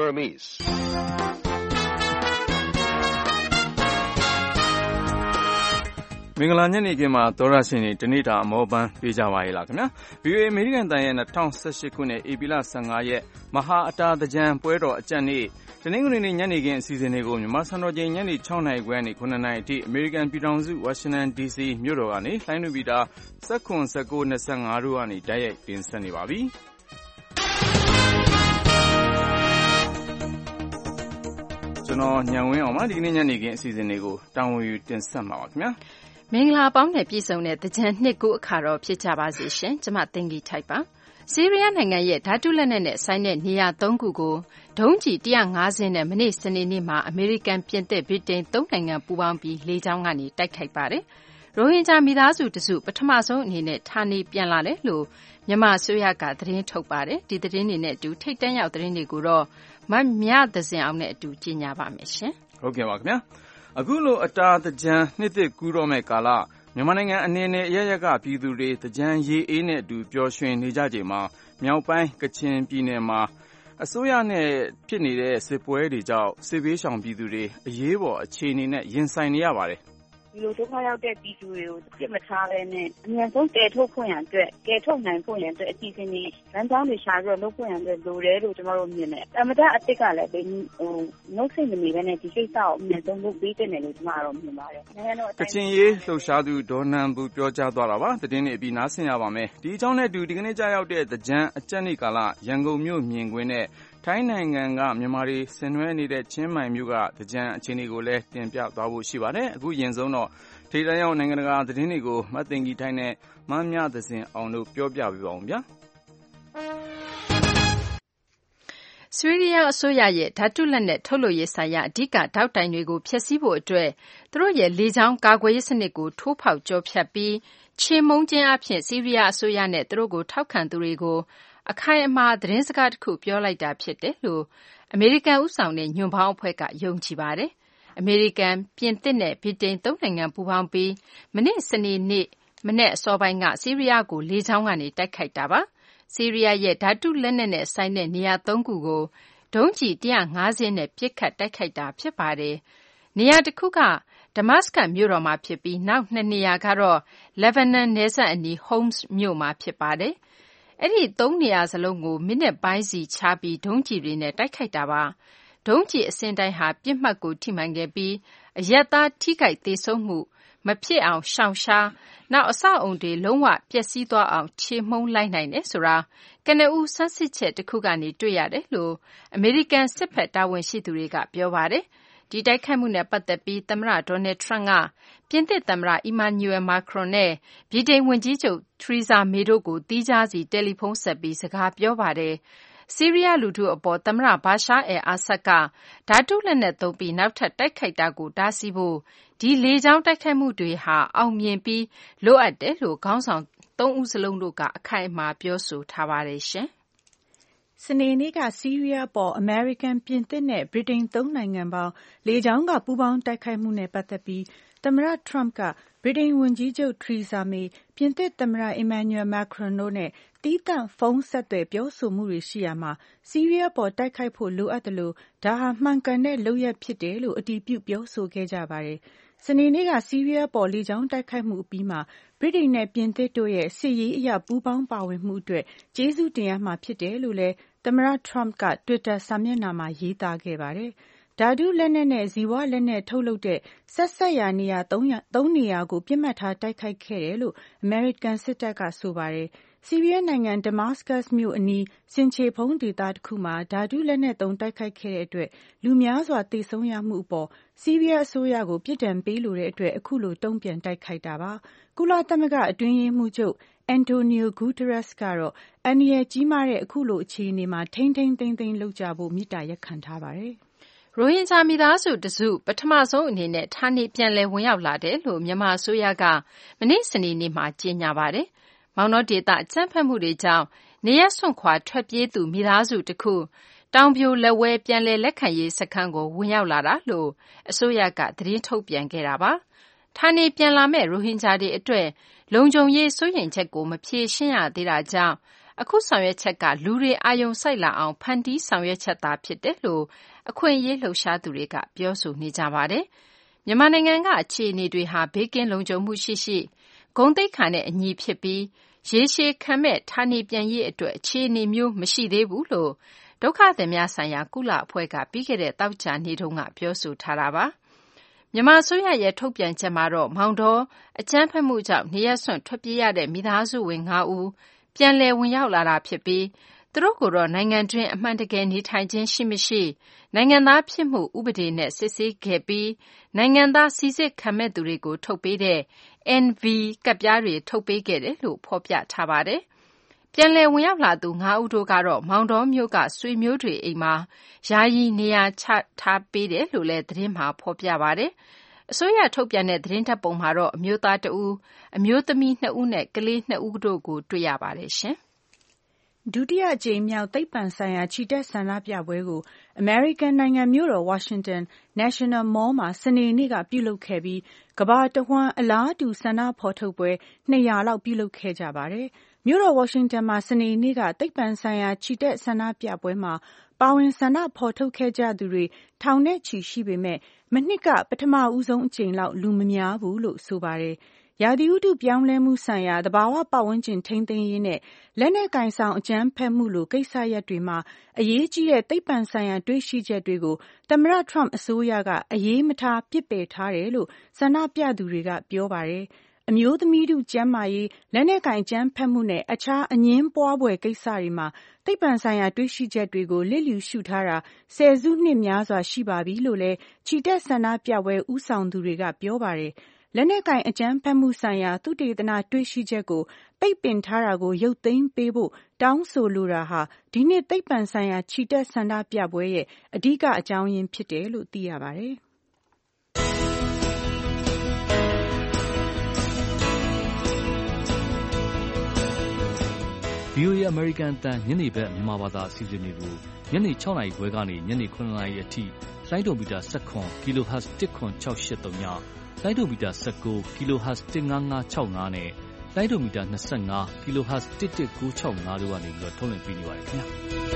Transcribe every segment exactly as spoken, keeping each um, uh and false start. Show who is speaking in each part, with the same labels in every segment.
Speaker 1: Burmese.
Speaker 2: မင်္ဂလာညနေခင်းမှာသောရရှင်တွေတနေ့တာအမောပန်းပေးကြပါရဲ့လားခင်ဗျာ ဗီအိုအေ အမေရိကန်တန်ရဲ့၂၀၁၈ခုနှစ်ဧပြီလ၁၅ရက်မဟာအတာသင်္ကြန်ပွဲတော်အကြတ်နေ့တနင်္ဂနွေနေ့ညနေခင်းအစီအစဉ်တွေကိုမြန်မာစံတော်ချိန်ညနေ၆နာရီခွဲနဲ့၇နာရီအထိအမေရိကန်ပြည်ထောင်စုဝါရှင်တန်ဒီစီမြို့တော်ကနေလှိုင်းလူပီတာ၁၇ ၁၉ ၂၅တို့ကနေတိုက်ရိုက်တင်ဆက်နေပါပြီကျွန်တော်ညံဝင်းအောင်ပါဒီကနေ့ညနေခင်းအစီအစဉ်တွေကိုတာဝန်ယူတင်ဆက်မှာပါခင်ဗျာ
Speaker 3: မင်္ဂလာပေါင်းနဲ့ပြည့်စုံတဲ့သင်္ကြန်နှစ်ကူးအခါတော်ဖြစ်ကြပါစေရှင်ကျမသိင်္ဂီထိုက်ပါဆီးရီးယားနိုင်ငံရဲ့ဓာတုလက်နက်နဲ့ဆိုင်တဲ့နေရာ၃ခုကိုဒုံးကျည်၁၅၀နဲ့မနေ့စနေနေ့မှာအမေရိကန်ပြင်သစ်ဗြိတိန်၃နိုင်ငံပူးပေါင်းပြီးလေကြောင်းကနေတိုက်ခိုက်ပါတယ်ရိုဟင်ဂျာမိသားစုတစုပထမဆုံးအနေနဲ့ဌာနေပြန်လာတယ်လို့မြန်မာအစိုးရကသတင်းထုတ်ပါတယ်ဒီသတင်းတွေနဲ့အတူထိတ်တန့်ရောက်သတင်းတွေကိုတော့မမြသဇင်အောင်နဲ့အတူကြီးညာပါမယ်ရှင်
Speaker 2: ဟုတ်ကဲ့ပါခင်ဗျာအခုလိုအတာသင်္ကြန်နှစ်သစ်ကူးတော့မဲ့ကာလမြန်မာနိုင်ငံအနေနဲ့အရရက်ကပြည်သူတွေသင်္ကြန်ရေအေးနဲ့အတူပျော်ရွှင်နေကြချိန်မှာမြောက်ပိုင်းကချင်ပြည်နယ်မှာအစိုးရနဲ့ဖြစ်နေတဲ့စစ်ပွဲတွေကြောင့်စစ်ဘေးရှောင်ပြည်သူတွေအရေးပေါ်အခြေအနေနဲ့ရင်ဆိုင်နေရပါတယ်
Speaker 4: ဒီလိုဒုက္ခရောက်တဲ့ပြည်သူတွေကိုပြစ်မထားဘဲနဲ့အမြန်ဆုံးကယ်ထုတ်ဖွင့်ရန်အတွက်ကယ်ထုတ်နိုင်ဖွင့်ရန်အတွက်အစီအစဉ်တွေလမ်းကြောင်းတွေရှာပြီးတော့လုပ်ဖွင့်ရန်အတွက်လိုတယ်လို့ကျွန်တော်တို့မြင်တယ်။အမတအစ်စ်ကလည်းဒီဟိုနှုတ်ဆိတ်မနေဘဲနဲ့ဒီကိစ္စကိုအမြန်ဆုံးလုပ်ပေးတဲ့နယ်လို့ကျွန်တော်တို့မြင်ပါတယ်။နိုင်ငံတော်
Speaker 2: ကချင်ရေးလှုပ်ရှားသူဒေါ်နန်ဘူးပြောကြားသွားတာပါ။သတင်းတွေအပြီးနားဆင်ရပါမယ်။ဒီအကြောင်းနဲ့အတူဒီကနေ့ကြာရောက်တဲ့သင်္ကြန်အကြတ်နေ့ကာလရန်ကုန်မြို့မြင်ကွင်းနဲ့ထိုင်းနိုင်ငံကမြန်မာတွေဆင်နွှဲနေတဲ့ချင်းမိုင်မြို့ကသင်္ကြန်အခြေအနေကိုလည်းတင်ပြသွားဖို့ရှိပါတယ်။အခုရင်ဆုံးတော့ထိပ်တန်းရောက်နိုင်ငံတကာသတင်းတွေကိုမသိင်္ဂီထိုင်းနဲ့မမြသဇင်အောင်တို့ပြောပြပေးပါဦးဗျာ
Speaker 3: ဆီးရီးယားအစိုးရရဲ့ဓာတုလက်နက်ထုတ်လုပ်ရေးဆိုင်ရာအဓိကထောက်တိုင်တွေကိုဖျက်ဆီးဖို့အတွက်သူတို့ရဲ့လေကြောင်းကာကွယ်ရေးစနစ်ကိုထိုးဖောက်ကျော်ဖြတ်ပြီးချေမှုန်းခြင်းအဖြစ်ဆီးရီးယားအစိုးရနဲ့သူတို့ကိုထောက်ခံသူတွေကိုအခိုင်အမာသတင်းစကားတစ်ခုပြောလိုက်တာဖြစ်တယ်လို့အမေရိကန်ဥဆောင်တဲ့ညွန့်ပေါင်းအဖွဲ့ကယုံကြည်ပါတယ်အမေရိကန်ပြင်သစ်နဲ့ဗြိတိန်သုံးနိုင်ငံပူးပေါင်းပြီးမနေ့စနေနေ့မနေ့အစောပိုင်းကဆီးရီးယားကိုလေကြောင်းကနေတိုက်ခိုက်တာပါဆီးရီးယားရဲ့ဓာတုလက်နက်နဲ့ဆိုင်တဲ့နေရာ၃ခုကိုဒုံးကျည်၁၅၀နဲ့ပစ်ခတ်တိုက်ခိုက်တာဖြစ်ပါတယ်နေရာတစ်ခုကဒမတ်စကတ်မြို့တော်မှာဖြစ်ပြီးနောက်နှစ်နေရာကတော့လက်ဘနန်နယ်စပ်အနီး Homs မြို့မှာဖြစ်ပါတယ်အဲ့ဒီသုံးနေရာစလုံးကိုမိနစ်ပိုင်းစီခြားပြီးဒုံးကျည်တွေနဲ့တိုက်ခိုက်တာပါဒုံးကျည်အစင်းတိုင်းဟာပြစ်မှတ်ကိုထိမှန်ခဲ့ပြီးအရက်သားထိခိုက်သေဆုံးမှုမဖြစ်အောင်ရှောင်ရှားနောက်အဆောက်အုံတွေလုံးဝပျက်စီးသွားအောင်ခြေမှုန်းလိုက်နိုင်တယ်ဆိုတာကနဦးဆန်းစစ်ချက်တစ်ခုကနေတွေ့ရတယ်လို့အမေရိကန်စစ်ဖက်တာဝန်ရှိသူတွေကပြောပါတယ်ဒီတိုက်ခိုက်မှုနဲ့ပတ်သက်ပြီးသမ္မတဒေါ်နယ်ထရန့်ကပြင်သစ်သမ္မတအီမာနျူရယ်မာခရွန်နဲ့ဗြိတိန်ဝန်ကြီးချုပ်ထရီဇာမေတို့ကိုတီးခြားစီတယ်လီဖုန်းဆက်ပြီးစကားပြောပါတယ်ဆီးရီးယားလူထုအပေါ်သမ္မတဘာရှားအယ်အာဆတ်ကဓာတုလက်နက်သုံးပြီးနောက်ထပ်တိုက်ခိုက်တာကိုတားဆီးဖို့ဒီလေကြောင်းတိုက်ခိုက်မှုတွေဟာအောင်မြင်ပြီးလိုအပ်တယ်လို့ခေါင်းဆောင်သုံးဦးစလုံးတို့ကအခိုင်အမာပြောဆိုထားပါတယ်ရှင်
Speaker 5: စနေနေ့ကဆီးရီးယားပေါ်အမေရိကန်ပြင်သစ်နဲ့ဗြိတိန်သုံးနိုင်ငံပေါင်းလေကြောင်းကပူးပေါင်းတိုက်ခိုက်မှုနဲ့ပတ်သက်ပြီးသမ္မတထရမ့်ကဗြိတိန်ဝန်ကြီးချုပ်ထရီဇာမေပြင်သစ်သမ္မတအီမာနျူရယ်မာခရွန်တို့နဲ့တီးသန့်ဖုန်းဆက်သွယ်ပြောဆိုမှုတွေရှိရာမှာဆီးရီးယားပေါ်တိုက်ခိုက်ဖို့လိုအပ်တယ်လို့ဒါဟာမှန်ကန်တဲ့လုပ်ရပ်ဖြစ်တယ်လို့အတည်ပြုပြောဆိုခဲ့ကြပါတယ်စနေနေ့ကဆီးရီးယားပေါ်လေကြောင်းတိုက်ခိုက်မှုအပြီးမှာဗြိတိန်နဲ့ပြင်သစ်တို့ရဲ့စစ်ရေးအရပူးပေါင်းပါဝင်မှုအတွက်ကျေးဇူးတင်ရမှာဖြစ်တယ်လို့လည်းသမ္မတထရမ့်က Twitter စာမျက်နှာမှာရေးသားခဲ့ပါတယ်ဓာတုလက်နက်နဲ့ဇီဝလက်နက်ထုတ်လုပ်တဲ့ဆက်ဆက်ရာနေရာသုံးနေရာကိုပြစ်မှတ်ထားတိုက်ခိုက်ခဲ့တယ်လို့အမေရိကန်စစ်တပ်ကဆိုပါတယ်ဆီးရီးယားနိုင်ငံဒမတ်စကတ်မြို့အနီးဆင်ခြေဖုံးဒေသတစ်ခုမှာဓာတုလက်နက်သုံးတိုက်ခိုက်ခဲ့တဲ့အတွက်လူများစွာသေဆုံးရမှုအပေါ်ဆီးရီးယားအစိုးရကိုပြစ်ဒဏ်ပေးလိုတဲ့အတွက်အခုလိုတုံ့ပြန်တိုက်ခိုက်တာပါကုလသမဂ္ဂအတွင်းရေးမှူးချုပ်အန်တိုနီယိုဂူတရက်စ်ကတော့အန္တရာယ်ကြီးမားတဲ့အခုလိုအခြေအနေမှာထိန်းထိန်းသိမ်းသိမ်းလုပ်ကြဖို့မေတ္တာရပ်ခံထားပါတယ်
Speaker 3: ရိုဟင်ဂျာမိသားစုတစုပထမဆုံးအနေနဲ့ဌာနေပြန်လည်ဝင်ရောက်လာတယ်လို့မြန်မာအစိုးရကမနေ့စနေနေ့မှာကြေညာပါတယ်။မောင်တောဒေသအကြမ်းဖက်မှုတွေကြောင့်နေရပ်စွန့်ခွာထွက်ပြေးသူမိသားစုတစ်ခုတောင်ပြိုလက်ဝဲပြန်လည်လက်ခံရေးစခန်းကိုဝင်ရောက်လာတာလို့အစိုးရကသတင်းထုတ်ပြန်ခဲ့တာပါ။ဌာနေပြန်လာမဲ့ရိုဟင်ဂျာတွေအတွက်လုံခြုံရေးစိုးရိမ်ချက်ကိုမဖြေရှင်းရသေးတာကြောင့်အခုဆောင်ရွက်ချက်ကလူတွေအာရုံစိုက်လာအောင်ဖန်တီးဆောင်ရွက်ချက်သာဖြစ်တယ်လို့အခွင့်အရေးလှုပ်ရှားသူတွေကပြောဆိုနေကြပါတယ်။မြန်မာနိုင်ငံကအခြေအနေတွေဟာဘေးကင်းလုံခြုံမှုရှိရှိဂုဏ်သိက္ခာနဲ့အညီဖြစ်ပြီးရေရှည်ခံမဲ့ဌာနေပြန်ရေးအတွက်အခြေအနေမျိုးမရှိသေးဘူးလို့ဒုက္ခသည်များဆိုင်ရာကုလအဖွဲ့ကပြီးခဲ့တဲ့သောကြာနေ့တုန်းကပြောဆိုထားတာပါ။မြန်မာအစိုးရရဲ့ထုတ်ပြန်ချက်မှာတော့မောင်တောအကြမ်းဖက်မှုကြောင့်နေရပ်စွန့်ထွက်ပြေးရတဲ့မိသားစုဝင်၅ဦးပြန်လည်ဝင်ရောက်လာတာဖြစ်ပြီးသူတို့ကိုတော့နိုင်ငံတွင်းအမှန်တကယ်နေထိုင်ခြင်းရှိမရှိနိုင်ငံသားဖြစ်မှုဥပဒေနဲ့စစ်ဆေးခဲ့ပြီးနိုင်ငံသားစီစစ်ခံမဲ့သူတွေကိုထုတ်ပေးတဲ့ အန် ဗီ ကဒ်ပြားတွေထုတ်ပေးခဲ့တယ်လို့ဖော်ပြထားပါတယ်။ပြန်လည်ဝင်ရောက်လာသူ၅ဦးတို့ကတော့မောင်တောမြို့ကဆွေမျိုးတွေအိမ်မှာယာယီနေရာချထားပေးတယ်လို့လည်းသတင်းမှာဖော်ပြပါတယ်။အစိုးရထုတ်ပြန်တဲ့သတင်းဓာတ်ပုံမှာတော့အမျိုးသားတဦးအမျိုးသမီးနှစ်ဦးနဲ့ကလေးနှစ်ဦးတို့ကိုတွေ့ရပါတယ်ရှင်။
Speaker 5: ဒုတိယအကြိမ်မြောက်သိပ္ပံဆိုင်ရာချီတက်ဆန္ဒပြပွဲကိုအမေရိကန်နိုင်ငံမြို့တော်ဝါရှင်တန် National Mall မှာစနေနေ့ကပြုလုပ်ခဲ့ပြီးကမ္ဘာတဝှမ်းအလားတူဆန္ဒဖော်ထုတ်ပွဲနှစ်ရာလောက်ပြုလုပ်ခဲ့ကြပါတယ်။မြို့တော်ဝါရှင်တန်မှာစနေနေ့ကသိပ္ပံဆိုင်ရာချီတက်ဆန္ဒပြပွဲမှာပါဝင်ဆန္ဒဖော်ထုတ်ခဲ့ကြသူတွေထောင်နဲ့ချီရှိပေမဲ့မနှစ်ကပထမဦးဆုံးအကြိမ်လောက်လူမများဘူးလို့ဆိုပါတယ်။ရာသီဥတုပြောင်းလဲမှုဆိုင်ရာသဘာဝပတ်ဝန်းကျင်ထိန်းသိမ်းရေးနဲ့လက်နက်ကင်ဆောင်အကြမ်းဖက်မှုလိုကိစ္စရပ်တွေမှာအရေးကြီးတဲ့သိပ္ပံဆိုင်ရာတွေ့ရှိချက်တွေကိုသမ္မတထရမ့်အစိုးရကအရေးမထားပစ်ပယ်ထားတယ်လို့ဆန္ဒပြသူတွေကပြောပါတယ်။အမျိုးသမီးထုကျန်းမာရေးလက်နက်ကင်အကြမ်းဖက်မှုနဲ့အခြားအငြင်းပွားဖွယ်ကိစ္စတွေမှာသိပ္ပံဆိုင်ရာတွေ့ရှိချက်တွေကိုလစ်လျူရှုထားတာဆယ်စုနှစ်များစွာရှိပါပြီလို့လည်းချီတက်ဆန္ဒပြပွဲဦးဆောင်သူတွေကပြောပါတယ်။လက်နက်ကင်အကြမ်းဖက်မှုဆိုင်ရာသုတေသနတွေ့ရှိချက်ကိုပိတ်ပင်ထားတာကိုရုပ်သိမ်းပေးဖို့တောင်းဆိုလိုတာဟာဒီနှစ်သိပ္ပံဆိုင်ရာချီတက်ဆန္ဒပြပွဲရဲ့အဓိကအကြောင်းရင်းဖြစ်တယ်လို့သိရပါတယ်။
Speaker 1: ဗွီအိုအေ American အသံညနေဘက်မြန်မာဘာသာအစီအစဉ်တွေကိုညနေ၆နာရီခွဲကနေညနေ၇နာရီအထိလိုင်းဒိုမီတာ၁၇ kHz ၁၇၆၈၃ညလိုင်းဒိုမီတာ၁၉ kHz ၁၅၅၆၅နဲ့လိုင်းဒိုမီတာ၂၅ kHz ၁၁၉၆၅တို့ကနေပြီးတော့ထုတ်လွှင့်ပေးနေပါတယ်ခင်ဗျာ။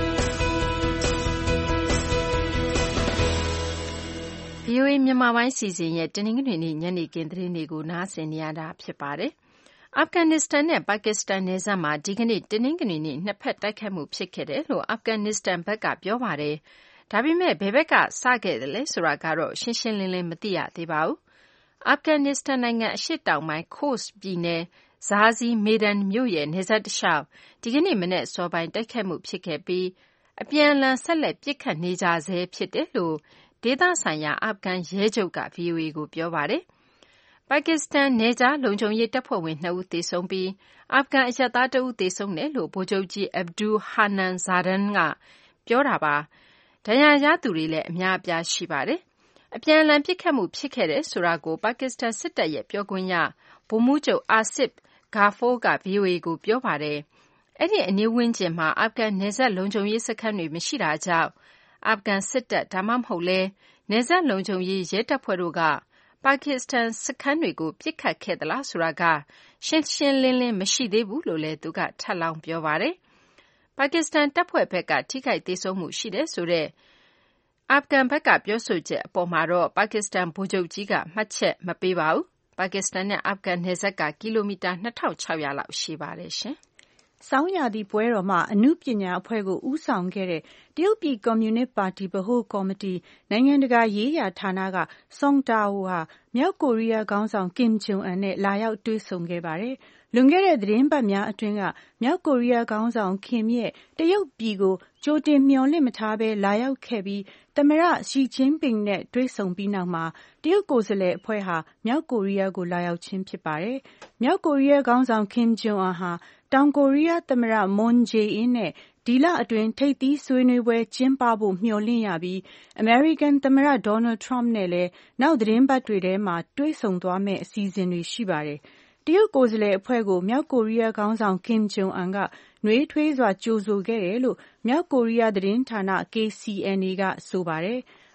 Speaker 3: ဗွီအိုအေမြန်မာပိုင်းစီစဉ်ရဲ့တနင်္ဂနွေနေ့ညနေခင်းသတင်းတွေကိုနားဆင်နေရတာဖြစ်ပါတယ်။အာဖဂန်နစ္စတန်နဲ့ပါကစ္စတန်နယ်စပ်မှာဒီကနေ့တနင်္ဂနွေနေ့နှစ်ဖက်တိုက်ခိုက်မှုဖြစ်ခဲ့တယ်လို့အာဖဂန်နစ္စတန်ဘက်ကပြောပါတယ်။ဒါပေမဲ့ဘယ်ဘက်ကစခဲ့တယ်လဲဆိုတာကတော့ရှင်းရှင်းလင်းလင်းမသိရသေးပါဘူး။အာဖဂန်နစ္စတန်နိုင်ငံအရှေ့တောင်ပိုင်းခို့စ်ပြည်နယ်ဇာဇီမေဒန်မြို့ရဲ့နယ်စပ်တလျှောက်ဒီကနေ့မနက်စောပိုင်းတိုက်ခိုက်မှုဖြစ်ခဲ့ပြီးအပြန်အလှန်ဆက်လက်ပစ်ခတ်နေကြဆဲဖြစ်တယ်လို့ဒေသဆိုင်ရာအာဖဂန်ရဲချုပ်က ဗွီအိုအေကိုပြောပါတယ်။ပါကစ္စတန်နယ်ခြားလုံခြုံရေးတပ်ဖွဲ့ဝင်နှစ်ဦးသေဆုံးပြီးအာဖဂန်အရပ်သားတဦးသေဆုံးတယ်လို့ဗိုလ်ချုပ်ကြီးအဗ်ဒူဟာနန်ဇာဒန်ကပြောတာပါ။ဒဏ်ရာရသူတွေလည်းအများအပြားရှိပါတယ်။အပြန်အလှန်ပစ်ခတ်မှုဖြစ်ခဲ့တယ်ဆိုတာကိုပါကစ္စတန်စစ်တပ်ရဲ့ပြောခွင့်ရဗိုလ်မှူးချုပ်အာဆစ်ဂါဖိုးက ဗွီအိုအေကိုပြောပါတယ်။အဲ့ဒီအနီးဝန်းကျင်မှာအာဖဂန်နယ်စပ်လုံခြုံရေးစခန်းတွေမရှိတာကြောင့်အာဖဂန်စစ်တပ်ဒါမှမဟုတ်လဲနယ်စပ်လုံခြုံရေးရဲတပ်ဖွဲ့တို့ကပါကစ္စတန်စခန်းတွေကိုပစ်ခတ်ခဲ့သလားဆိုတာကရှင်းရှင်းလင်းလင်းမရှိသေးဘူးလို့လည်းသူကထပ်လောင်းပြောပါတယ်။ပါကစ္စတန်တပ်ဖွဲ့ဘက်ကထိခိုက်ဒေဆုံးမှုရှိတယ်ဆိုတဲ့အာဖဂန်ဘက်ကပြောဆိုချက်အပေါ်မှာတော့ပါကစ္စတန်ဗိုလ်ချုပ်ကြီးကမှတ်ချက်မပေးပါဘူး။ပါကစ္စတန်နဲ့အာဖဂန်နယ်စပ်ကကီလိုမီတာနှစ်ထောင်ခြောက်ရာလောက်ရှိပါတယ်ရှင်
Speaker 5: ။ဆောင်းရာသီပွဲတော်မှာအနုပညာအဖွဲ့ကိုဦးဆောင်ခဲ့တဲ့တရုတ်ပြည်ကွန်မြူနစ်ပါတီဗဟိုကော်မတီနိုင်ငံတကာရေးရာဌာနကဆွန်တာအိုဟာမြောက်ကိုရီးယားခေါင်းဆောင်ကင်ဂျုံအန်နဲ့လာရောက်တွေ့ဆုံခဲ့ပါတယ်။လွန်ခဲ့တဲ့သတင်းပတ်များအတွင်းကမြောက်ကိုရီးယားခေါင်းဆောင်ကင်ရဲ့တရုတ်ပြည်ကိုကြိုတင်မျှော်လင့်မထားဘဲလာရောက်ခဲ့ပြီးသမ္မတရှီကျင်းပင်နဲ့တွေ့ဆုံပြီးနောက်မှာတရုတ်ကိုယ်စားလှယ်အဖွဲ့ဟာမြောက်ကိုရီးယားကိုလာရောက်ခြင်းဖြစ်ပါတယ်။မြောက်ကိုရီးယားခေါင်းဆောင်ကင်ဂျုံအန်ဟာတောင်ကိုရီးယားသမ္မတမွန်ဂျေအင်းနဲ့ဒီလအတွင်းထိပ်သီးဆွေးနွေးပွဲကျင်းပဖို့မျှော်လင့်ရပြီးအမေရိကန်သမ္မတဒေါ်နယ်ထရမ့်နဲ့လည်းနောက်သတင်းပတ်တွေထဲမှာတွေ့ဆုံသွားမယ့်အစီအစဉ်တွေရှိပါတယ်။တရုတ်ကိုယ်စားလှယ်အဖွဲ့ကိုမြောက်ကိုရီးယားခေါင်းဆောင်ကင်ဂျုံအန်ကနှွေးထွေးစွာကြိုဆိုခဲ့တယ်လို့မြောက်ကိုရီးယားသတင်းဌာန ကေ စီ အန် အေ ကဆိုပါတယ်။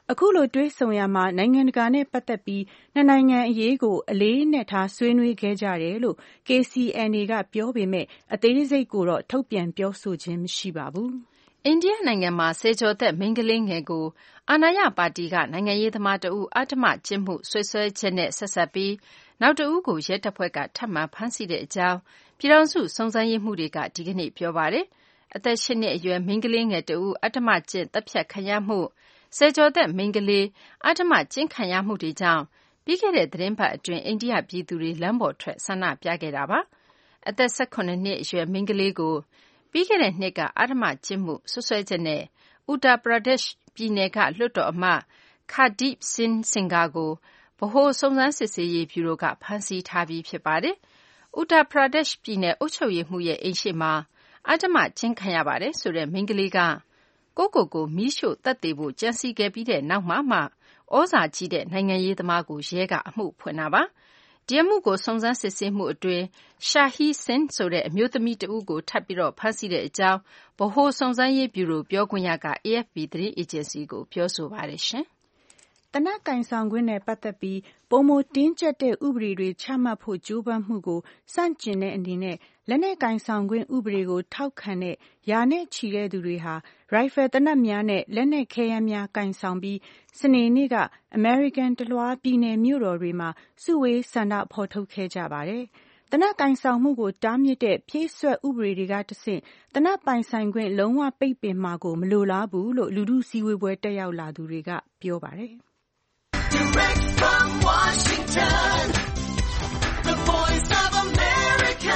Speaker 5: အခုလိုတွေ့ဆုံရမှာနိုင်ငံတကာနဲ့ပတ်သက်ပြီးနှစ်နိုင်ငံအရေးကိုအလေးအနက်ထားဆွေးနွေးခဲ့ကြတယ်လို့ K C N A ကပြောပေမဲ့အသေးစိတ်ကိုတော့ထုတ်ပြန်ပြောဆိုခြင်းမရှိပါဘူး
Speaker 3: ။အိန္ဒိယနိုင်ငံမှာဆယ်ကျော်သက်မိန်းကလေးငယ်ကိုအာဏာရပါတီကနိုင်ငံရေးသမားတဦးအဓမ္မကျင့်မှုဆွဆွဲချက်နဲ့ဆက်ဆက်ပြီးနောက်တဦးကိုရဲတပ်ဖွဲ့ကထပ်မံဖမ်းဆီးတဲ့အကြောင်းပြည်ထောင်စုစုံစမ်းရေးမှူးတွေကဒီကနေ့ပြောပါတယ်။အသက်၈နှစ်အရွယ်မိန်းကလေးငယ်တဦးအဓမ္မကျင့်တပ်ဖြတ်ခံရမှုဆယ်ကျော်သက်မိန်းကလေးအဓမ္မကျင့်ခံရမှုတွေကြောင့်ပြီးခဲ့တဲ့သတင်းပတ်အတွင်းအိန္ဒိယပြည်သူတွေလမ်းပေါ်ထွက်ဆန္ဒပြခဲ့တာပါ။အသက်၁၇နှစ်အရွယ်မိန်းကလေးကိုပြီးခဲ့တဲ့နှစ်ကအဓမ္မကျင့်မှုဆွဆွဲချက်နဲ့ Uttar Pradesh ပြည်နယ်ကလွှတ်တော်အမတ် Hardeep Singh Singha ကိုဗဟိုစုံစမ်းစစ်ဆေးရေးဗျူရိုကဖမ်းဆီးထားပြီးဖြစ်ပါတယ်။ Uttar Pradesh ပြည်နယ်အုပ်ချုပ်ရေးမှူးရဲ့အိမ်ရှေ့မှာအဓမ္မကျင့်ခံရပါတယ်ဆိုတဲ့မိန်းကလေးကကိုယ့်ကိုယ်ကိုမီးရှို့သတ်သေဖို့ကြံစည်ခဲ့ပြီးတဲ့နောက်မှာမှဩဇာကြီးတဲ့နိုင်ငံရေးသမားကိုရဲကအမှုဖွင့်တာပါ။ဒီအမှုကိုစုံစမ်းစစ်ဆေးမှုအတွင်း Shahi Singh ဆိုတဲ့အမျိုးသမီးတဦးကိုထပ်ပြီးဖမ်းဆီးတဲ့အကြောင်းဗဟိုစုံစမ်းရေးဗျူရိုပြောခွင့်ရက A F P သတင်းအေဂျင်စီကိုပြောဆိုပါတယ်။
Speaker 5: သေနတ်ကိုင်ဆောင်ခွင့်နဲ့ပတ်သက်ပြီးပိုမိုတင်းကျပ်တဲ့ဥပဒေတွေချမှတ်ဖို့ကြိုးပမ်းမှုကိုဆန့်ကျင်တဲ့အနေနဲ့လက်နက်ကိုင်ဆောင်ခွင့်ဥပဒေကိုထောက်ခံတဲ့ရာနဲ့ချီတဲ့သူတွေဟာရိုင်ဖယ်သေနတ်များနဲ့လက်နက်ခဲယမ်းများကိုင်ဆောင်ပြီးစနေနေ့ကအမေရိကန်တလွှားပြည်နယ်မြို့တော်တွေမှာစုဝေးဆန္ဒဖော်ထုတ်ခဲ့ကြပါတယ်။သေနတ်ကိုင်ဆောင်မှုကိုတားမြစ်တဲ့ဖြည့်စွက်ဥပဒေတွေကတဆင့်သေနတ်ပိုင်ဆိုင်ခွင့်လုံးဝပိတ်ပင်မှာကိုမလိုလားဘူးလို့လူထုစည်းဝေးပွဲတက်ရောက်လာသူတွေကပြောပါတယ်။
Speaker 6: Direct from Washington, the voice of America,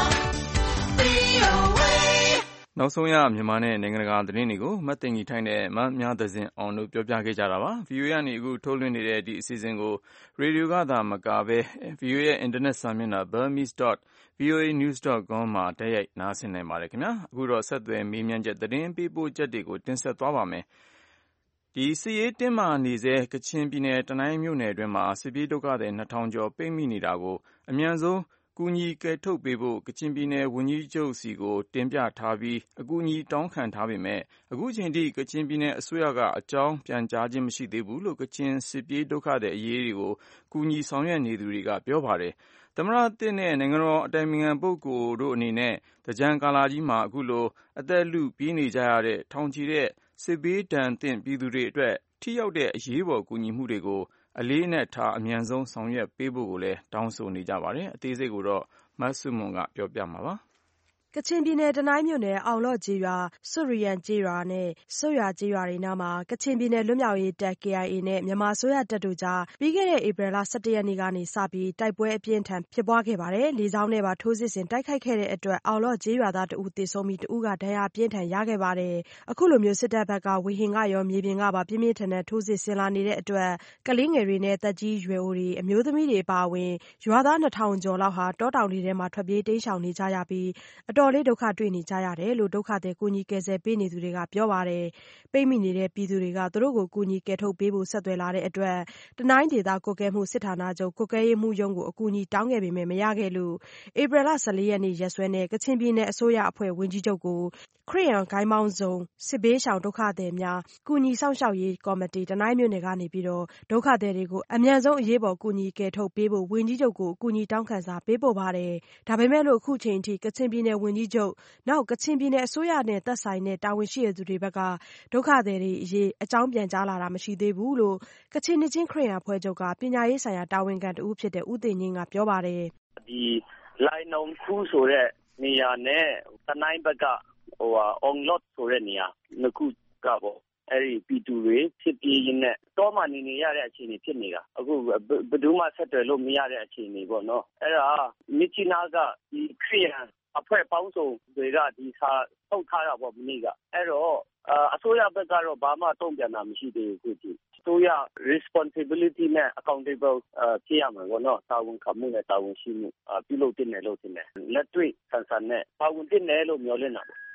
Speaker 6: V O A
Speaker 2: နောက်ဆုံးရမြန်မာနဲ့နိုင်ငံတကာသတင်းတွေကိုမတ်တင်ကြီးထိုင်းနဲ့မများသဇင်အောင်တို့ပြောပြခဲ့ကြတာပါ။ V O A ကနေအခုထုတ်လွှင့်နေတဲ့ဒီအစီအစဉ်ကိုရေဒီယိုကသာမကပဲ V O A ရဲ့အင်တာနက်စာမျက်နှာ burmese dot voa news dot com မှာတိုက်ရိုက်နားဆင်နိုင်ပါတယ်ခင်ဗျာ။အခုတော့ဆက်သွယ်မေးမြန်းချက်သတင်းပေးပို့ချက်တွေကိုတင်ဆက်သွားပါမယ်။ဒီစစ်ရေးတင်းမာနေဆဲကချင်ပြည်နယ်တနိုင်းမြို့နယ်အတွင်းမှာစစ်ပြေးဒုက္ခသည်နှစ်ထောင်ကျော်ပိတ်မိနေတာကိုအမြန်ဆုံးကူညီကယ်ထုတ်ပေးဖို့ကချင်ပြည်နယ်ဝန်ကြီးချုပ်စီကိုတင်ပြထားပြီးအကူအညီတောင်းခံထားပေမဲ့အခုချိန်ထိကချင်ပြည်နယ်အစိုးရကအကြောင်းပြန်ကြားခြင်းမရှိသေးဘူးလို့ကချင်စစ်ပြေးဒုက္ခသည်အရေးတွေကိုကူညီဆောင်ရွက်နေသူတွေကပြောပါတယ်။သမ္မတသစ်နဲ့နိုင်ငံတော်အတိုင်ပင်ခံပုဂ္ဂိုလ်တို့အနေနဲ့သင်္ကြန်ကာလကြီးမှာအခုလိုအသက်လုပြေးနေကြရတဲ့ထောင်ချီတဲ့စစ်ဘေးဒဏ်သင့်ပြည်သူတွေအတွက်ထိရောက်တဲ့အရေးပေါ်ကူညီမှုတွေကိုအလေးအနက်ထားအမြန်ဆုံးဆောင်ရွက်ပေးဖို့ကိုလည်းတောင်းဆိုနေကြပါတယ်။အသေးစိတ်ကိုတော့မဆုမွန်ကပြောပြမှာပါ။
Speaker 7: ကချင်ပြည်နယ်တနိုင်းမြို့နယ်အောင်လော့ကျေးရွာစွတ်ရီယန်ကျေးရွာနဲ့ဆွတ်ရွာကျေးရွာတွေနားမှာကချင်ပြည်နယ်လွတ်မြောက်ရေးတပ် K I A နဲ့မြန်မာအစိုးရတပ်တို့ကြားပြီးခဲ့တဲ့ဧပြီလ၁၁ရက်နေ့ကနေစပြီးတိုက်ပွဲအပြင်းထန်ဖြစ်ပွားခဲ့ပါတယ်။လေကြောင်းနဲ့ပါထိုးစစ်ဆင်တိုက်ခိုက်ခဲ့တဲ့အတွက်အောင်လော့ကျေးရွာသားတဦးသေဆုံးပြီးတဦးကဒဏ်ရာပြင်းထန်ရခဲ့ပါတယ်။အခုလိုမျိုးစစ်တပ်ဘက်ကဝေဟင်ကရောမြေပြင်ကပါပြင်းပြင်းထန်ထန်ထိုးစစ်ဆင်လာနေတဲ့အတွက်ကလေးငယ်တွေနဲ့သက်ကြီးရွယ်အိုတွေအမျိုးသမီးတွေအပါအဝင်ရွာသားနှစ်ထောင်ကျော်လောက်ဟာတောတောင်တွေထဲမှာထွက်ပြေးတိမ်းရှောင်နေကြရပြီးအတော်လေးဒုက္ခတွေ့နေကြရတယ်လို့ဒုက္ခသည်ကူညီကယ်ဆယ်ပေးနေသူတွေကပြောပါတယ်။ပိတ်မိနေတဲ့ပြည်သူတွေကသူတို့ကိုကူညီကယ်ထုတ်ပေးဖို့ဆက်သွယ်လာတဲ့အတွက်တနိုင်းဒေသကွပ်ကဲမှုစစ်ဌာနချုပ်ကွပ်ကဲရေးမှူးရုံးကိုအကူအညီတောင်းခဲ့ပေမဲ့မရခဲ့လို့ဧပြီလ၁၄ရက်နေ့ရက်စွဲနဲ့ကချင်ပြည်နယ်အစိုးရအဖွဲ့ဝန်ကြီးချုပ်ကိုခရစ်ယာန်ဂိုင်းပေါင်းစုံစစ်ဘေးရှောင်ဒုက္ခသည်များကူညီစောင့်ရှောက်ရေးကော်မတီတနိုင်းမြို့နယ်ကနေပြီးတော့ဒုက္ခသည်တွေကိုအမြန်ဆုံးအရေးပေါ်ကူညီကယ်ထုတ်ပေးဖို့ဝန်ကြီးချုပ်ကိုအကူအညီတောင်းခံစာပေးပို့ပါတယ်။ဒါပေမဲ့လို့အခုချိန်ထိကချင်ပြည်နယ်ဝန်ကြီးချုပ်နောက်ကချင်ပြည်နယ်အစိုးရနဲ့သက်ဆိုင်တဲ့တာဝန်ရှိတဲ့သူတွေဘက်ကဒုက္ခသည်တွေအရေးအကြောင်းပြန်ကြားလာတာမရှိသေးဘူးလို့ကချင်နှစ်ချင်းခရစ်ယာန်အဖွဲ့ချုပ်ကပညာရေးဆိုင်ရာတာဝန်ခံတဦးဖြစ်တဲ့ဦးသိန်းငင်းကပြောပါတယ်
Speaker 8: ။ဒီလိုင်နုံခူးဆိုတဲ့နေရာနဲ့တနိုင်းဘက်ကဟိုအောင်လော့ဆိုတဲ့နေရာနှစ်ခုကပေါ့အဲ့ဒီပီတူတွေဖြစ်ပြေးရင်းနဲ့တောမှနေနေရတဲ့အခြေအနေဖြစ်နေတာအခုဘယ်သူမှဆက်သွယ်လို့မရတဲ့အခြေအနေပေါ့နော်အဲ့ဒါမြစ်ကြီးနားကဒီခရစ်ယာန်အဖွဲ့ပေါင်းစုံတွေကဒီစာထုတ်ထားတာပေါ့မနေ့ကအဲ့တော့အစိုးရဘက်ကတော့ဘာမှတုံ့ပြန်တာမရှိသေးဘူးခုထိအစိုးရ responsibility နဲ့ accountable ဖြစ်ရမှာပေါ့နော်တာဝန်ခံမှုနဲ့တာဝန်ရှိမှုပြုလုပ်တင်တယ်လို့ထင်တယ်လက်တွေ့ဆန်ဆန်နဲ့တာဝန်တင်တယ်လို့မျှော်လင့်တာ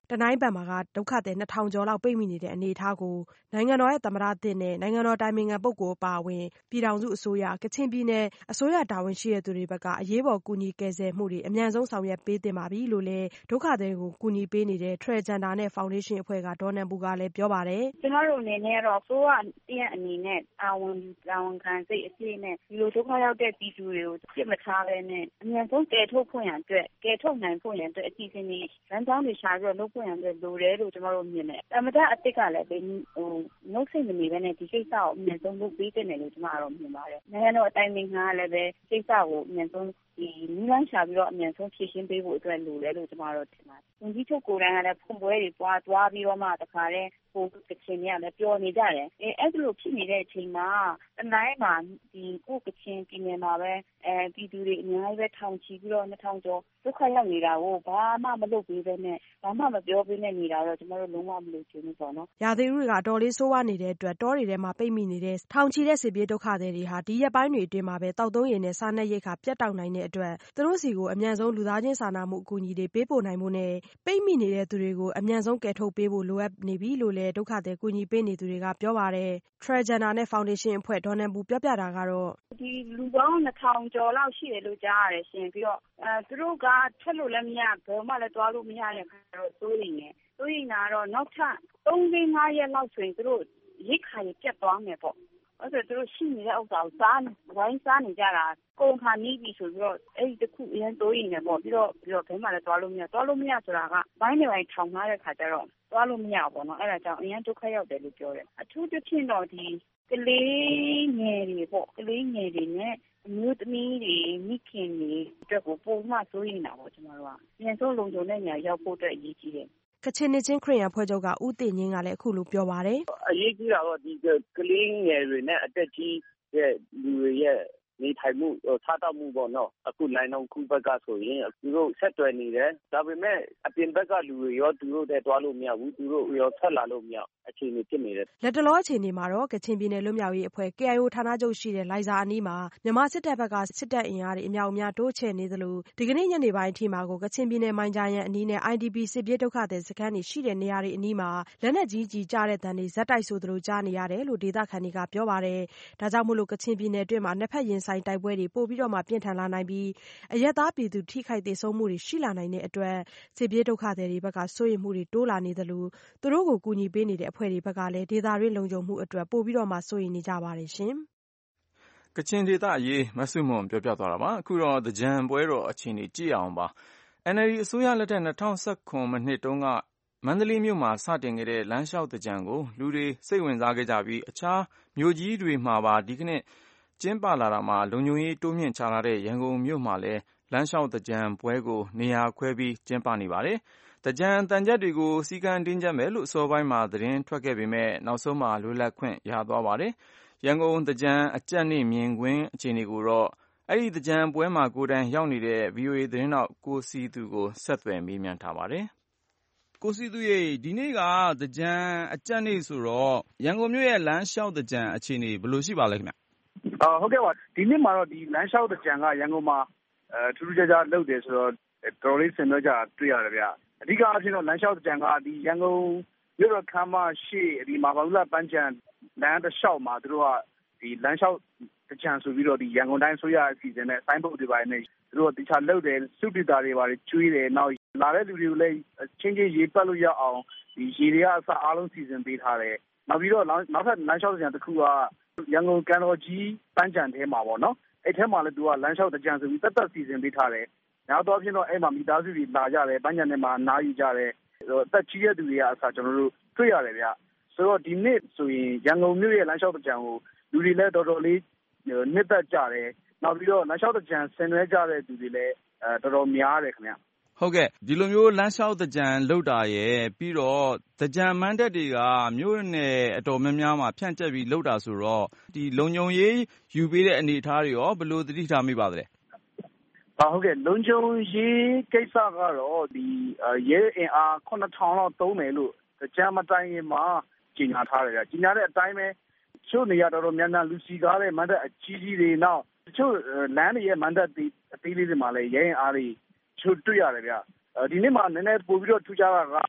Speaker 7: တနိုင်းဘက်မှာကဒုက္ခသည်နှစ်ထောင်ကျော်လောက်ပိတ်မိနေတဲ့အနေအထားကိုနိုင်ငံတော်ရဲ့သမ္မတသစ်နဲ့နိုင်ငံတော်တိုင်ပင်ခံပုဂ္ဂိုလ်အပါအဝင်ပြည်ထောင်စုအစိုးရကချင်ပြည်နယ်အစိုးရတာဝန်ရှိတဲ့သူတွေဘက်ကအရေးပေါ်ကူညီကယ်ဆယ်မှုတွေအမြန်ဆုံးဆောင်ရွက်ပေးသင့်ပါပြီလို့လည်းဒုက္ခသည်ကိုကူညီပေးနေတဲ့ Trajanda နဲ့ Foundation အဖွဲ့ကဒေါ်နန်ပူကလည်းပြောပါတယ်
Speaker 4: ကျမတို့အနေနဲ့တော့ဆိုးရတဲ့အနေနဲ့အာဝန်တာဝန်ခံစိတ်အပြည့်နဲ့ဒီလိုဒုက္ခရောက်တဲ့ပြည်သူတွေကိုပြစ်မထားဘဲနဲ့အမြန်ဆုံးကယ်ထုတ်ဖို့ရန်အတွက်ကယ်ထုတ်နိုင်ဖို့ရန်အတွက်အစီအစဉ်တွေလမ်းကြောင်းတွေရှာပြီးတော့လုပ်ဖို့ရန်အတွက်လိုတယ်လို့ကျမတို့မြင်တယ်။အမတအစ်စ်ကလည်းဟိုနှုတ်ဆက်မနေဘဲနဲ့ဒီကိစ္စကိုအမြန်ဆုံးလုပ်ပေးတဲ့နယ်လို့ကျမတို့မြင်ပါတယ်။နိုင်ငံတော်အတိုင်ပင်ခံကလည်းပဲကိစ္စကိုအမြန်ဆုံးဒီနည်းလမ်းရှာပြီးတော့အမြန်ဆုံးဖြည့်ရှင်းပေးဖို့အတွက်လိုတယ်လို့ကျမတို့ထင်ပါတယ်။ဝန်ကြီးချုပ်ကိုယ်တိုင်ကလည်းဖွင့်ပွဲတွေပွားသွားပြီးတော့မှတခါတည်းဟိုကချင်တွေကလည်းပြောနေကြတယ်။အဲအဲ့လိုဖြစ်နေတဲ့အချိန်မှာတနိုင်းမှာဒီကိုကချင်ပြည်နယ်မှာပဲအဲပြည်သူတွေအများကြီးပဲထောင်ချီပြီးတော့နှစ်ထောင်ကျော်ဒုက္ခရောက်နေတာကိုဘာမှမလုပ်ပေးဘဲနဲ့ဘာမှမပြောပေးနဲ့နေတာတော့ကျမတို့လုံးဝမလုပ်ချင်ဘူးပေါ့နော်
Speaker 7: ။ရာသီဥတုကအတော်လေးဆိုးဝါးနေတဲ့အတွက်တောတွေထဲမှာပိတ်မိနေတဲ့ထောင်ချီတဲ့စစ်ပြေးဒုက္ခသည်တွေဟာဒီရက်ပိုင်းတွေအတွင်းမှာပဲတောက်သုံးရည်နဲ့စားနပ်ရိက္ခာပြတ်တောက်နိုင်တဲ့အတွက်သူတို့စီကိုအမြန်ဆုံးလူသားချင်းစာနာမှုအကူအညီတွေပေးပို့နိုင်ဖို့နဲ့ပိတ်မိနေတဲ့သူတွေကိုအမြန်ဆုံးကယ်ထုတ်ပေးဖို့လိုအပ်နေပြီလို့လည်းဒုက္ခသည်ကူညီပေးနေသူတွေကပြောပါတယ်။ Trajanda နဲ့ Foundation အဖွဲ့ဒေါ်နန်ပူပြောပြတာကတော့
Speaker 4: ဒီလူပေါင်းနှစ်ထောင်ကျော်လောက်ရှိတယ်လို့ကြားရတယ်ရှင်ပြီးတော့အဲသူတို့ကထွက်လို့လည်းမရဘယ်မှလည်းသွားလို့မရတဲ့ခါတော့စိုးရိမ်နေစိုးရိမ်တာတော့နောက်ထပ်သုံးသိန်းငါးရက်လောက်ဆိုရင်သူတို့ရိတ်ခါရပြတ်သွားမယ်ပေါ့အဲ့ဒါသူတို့ရှိနေတဲ့ဥစ္စာကိုစားဝိုင်းစားနေကြတာကုန်ခါနီးပြီဆိုပြီးတော့အဲ့ဒီတခုအရင်စိုးရိမ်နေပေါ့ပြီးတော့ပြီးတော့ဘယ်မှလည်းသွားလို့မရသွားလို့မရဆိုတာကဘိုင်းနေပိုင်းထောင်ထားတဲ့ခါကျတော့သွားလို့မရဘူးပေါ့နော်အဲ့ဒါကြောင့်အရင်ဒုက္ခရောက်တယ်လို့ပြောတယ်အထူးသဖြင့်တော့ဒီကလေးငယ်တွေပေါ့ကလေးငယ်တွေနဲ့အမျိုးသမီးတွေမိခင်တွေအတွက်ကိုပုံမှန်စိုးရိမ်တာပေါ့ကျွန်တော်တို့ကအရင်ဆုံးလုံခြုံတဲ့နေရာရောက်ဖို့အတွက်အရေးကြီးတယ်
Speaker 7: ကချင်နှစ်ချင်းခရစ်ယာန်ဖွဲ့ချုပ်ကဦးတင်ငင်းကလည်းအခုလိုပြောပါတယ်
Speaker 8: အရေးကြီးတာတော့ဒီကလေးငယ်တွေနဲ့အသက်ကြီးတဲ့လူတွေရဲ့နေထိုင်မှုစားတောက်မှုပေါ့နော်အခုလိုင်းအောင်ခုဘက်ကဆိုရင်သူတို့ဆက်တွယ်နေတယ်ဒါပေမဲ့အပြင်ဘက်ကလူတွေရောသူတို့တဲ့တွားလို့မရဘူးသူတို့ရောဆက်လာလို့မရအခြေအနေဖြစ်နေတယ်
Speaker 7: လက်တလောအခြေအနေမှာတော့ကချင်ပြည်နယ်လွတ်မြောက်ရေးအဖွဲ့ K I O ဌာနချုပ်ရှိတဲ့လိုင်ဇာအနီးမှာမြန်မာစစ်တပ်ဘက်ကစစ်တပ်အင်အားတွေအများအများတိုးချဲ့နေသလိုဒီကနေ့ညနေပိုင်းအထိမှာကိုကချင်ပြည်နယ်မိုင်ဂျာယန်အနီးနဲ့ I D P စစ်ပြေးဒုက္ခသည်စခန်းတွေရှိတဲ့နေရာတွေအနီးမှာလက်နက်ကြီးကြီးကြားတဲ့တန်တွေဇက်တိုက်ဆိုသလိုကြားနေရတယ်လို့ဒေသခံတွေကပြောပါတယ်ဒါကြောင့်မို့လို့ကချင်ပြည်နယ်အတွင်းမှာနှစ်ဖက်ရင်ဆိုင်တိုက်ပွဲတွေပို့ပြီးတော့မှပြင်းထန်လာနိုင်ပြီးအရက်သားပြည်သူထိခိုက်ဒေဆုံးမှုတွေရှိလာနိုင်တဲ့အတွက်စစ်ပြေးဒုက္ခသည်တွေဘက်ကစိုးရိမ်မှုတွေတိုးလာနေသလိုသူတို့ကိုကူညီပေးနေတဲ့အဖွဲ့တွေဘက်ကလည်းဒေသတွင်းလုံခြုံမှုအတွက်ပို့ပြီးတော့မှစိုးရိမ်နေကြပါတယ်ရှင်
Speaker 2: ။ကချင်ဒေသအရေးမဆုမွန်ပြောပြသွားတာပါအခုတော့သကြံပွဲတော်အခြေအနေကြည့်အောင်ပါ N L D အစိုးရလက်ထက်၂၀၁၇ခုနှစ်တုန်းကမန္တလေးမြို့မှာစတင်ခဲ့တဲ့လမ်းလျှောက်သကြံကိုလူတွေစိတ်ဝင်စားခဲ့ကြပြီးအခြားမြို့ကြီးတွေမှာပါဒီကနေ့ကျင်းပလာတာမှာလုံခြုံရေးတိုးမြင့်ချလာတဲ့ရန်ကုန်မြို့မှာလည်းလမ်းလျှောက်သကြံပွဲကိုနေရာခွဲပြီးကျင်းပနေပါတယ်။သကြံသံချပ်တွေကိုစည်းကမ်းတင်းကျပ်မယ်လို့အစောပိုင်းမှာသတင်းထွက်ခဲ့ပေမဲ့နောက်ဆုံးမှာလွတ်လပ်ခွင့်ရသွားပါတယ်။ရန်ကုန်သကြံအကြတ်နေ့မြင်ကွင်းအခြေအနေကိုတော့အဲ့ဒီသကြံပွဲမှာကိုယ်တိုင်ရောက်နေတဲ့ V O A သတင်းတောက်ကိုစီသူကိုဆက်သွယ်မေးမြန်းထားပါတယ်။ကိုစီသူရေဒီနေ့ကသကြံအကြတ်နေ့ဆိုတော့ရန်ကုန်မြို့ရဲ့လမ်းလျှောက်သကြံအခြေအနေဘယ်လိုရှိပါလဲခင်ဗျ
Speaker 9: ။အာဟုတ်ကဲ့ပါဒီနေ့မှာတော့ဒီလမ်းလျှောက်သကြံကရန်ကုန်မှာအဲထူးထူးခြားခြားလုပ်တယ်ဆိုတော့တော်တော်လေးဆင်နွှဲကြတွေ့ရတယ်ဗျအဓိကအဖြစ်တော့လမ်းလျှောက်သကြံကဒီရန်ကုန်မြို့တော်ခမ်းမရှိဒီမာဘာလူလာပန်းချံလမ်းတစ်လျှောက်မှာသူတို့ကဒီလမ်းလျှောက်သကြံဆိုပြီးတော့ဒီရန်ကုန်တိုင်းဆိုရအစီအစဉ်နဲ့ဆိုင်းဘုတ်တွေပါနေသူတို့ကတခြားလုပ်တယ်စုပီတာတွေပါကျွေးတယ်နောက်လာတဲ့လူတွေကိုလည်းချင်းချင်းရေပတ်လို့ရအောင်ဒီရေတွေကအစအားလုံးစီစဉ်ပေးထားတယ်နောက်ပြီးတော့နောက်ထပ်လမ်းလျှောက်သကြံတစ်ခုကရန်ကုန်ကန်တော်ကြီးပန်းချံထဲမှာပေါ့နော်အဲ့ထဲမှာလည်းသူကလမ်းလျှောက်သကြံဆိုပြီးတက်တက်စီစဉ်ပေးထားတယ်နောက်တော့ဖြစ်တော့အဲ့မှာမိသားစုတွေလာကြတယ်ပန်းချံထဲမှာနားယူကြတယ်အသက်ကြီးတဲ့သူတွေကအစကျွန်တော်တို့တွေ့ရတယ်ဗျဆိုတော့ဒီနေ့ဆိုရင်ရန်ကုန်မြို့ရဲ့လမ်းလျှောက်သကြံကိုလူတွေလည်းတော်တော်လေးနှစ်သက်ကြတယ်နောက်ပြီးတော့လမ်းလျှောက်သကြံဆင်နွှဲကြတဲ့သူတွေလည်းအဲတော်တော်များတယ်ခင်ဗျ
Speaker 2: ဟုတ်ကဲ့ဒီလိုမျိုးလမ်းလျှောက်သကြံလုပ်တာရဲ့ပြီးတော့သကြံမန်းတက်တွေကမြို့နယ်အတော်များများမှာဖြန့်ကျက်ပြီးလုပ်တာဆိုတော့ဒီလုံခြုံရေးယူပေးတဲ့အနေအထားတွေရောဘယ်လိုသတိထားမိပါသလဲ
Speaker 9: ဟာဟုတ်ကဲ့လုံခြုံရေးကိစ္စကတော့ဒီရဲအင်အားခုနှစ်ထောင်လောက်သုံးမယ်လို့သကြံမတိုင်ခင်မှာကြီးညာထားတယ်ဗျကြီးညာတဲ့အတိုင်းပဲချို့နေရာတော်တော်များများလူစီကားတဲ့မန်းတက်အကြီးကြီးတွေနောက်ချို့လမ်းတွေရဲ့မန်းတက်အသေးလေးတွေမှာလည်းရဲအင်အားတွေချို့တွေ့ရတယ်ဗျဒီနေ့မှာနည်းနည်းပို့ပြီးတော့ထူးခြားတာက